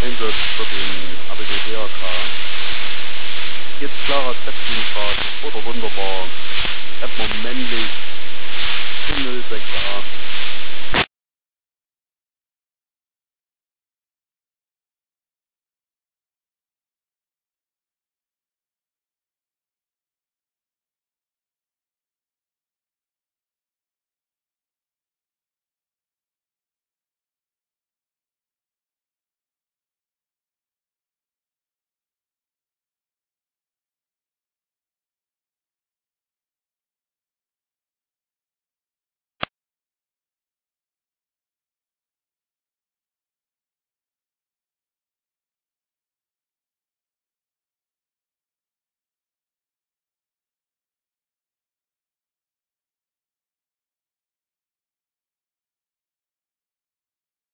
Einsatz für den RBB DRK. Jetzt klarer Zeppelinfahrt oder wunderbar. Edmund männlich 06a.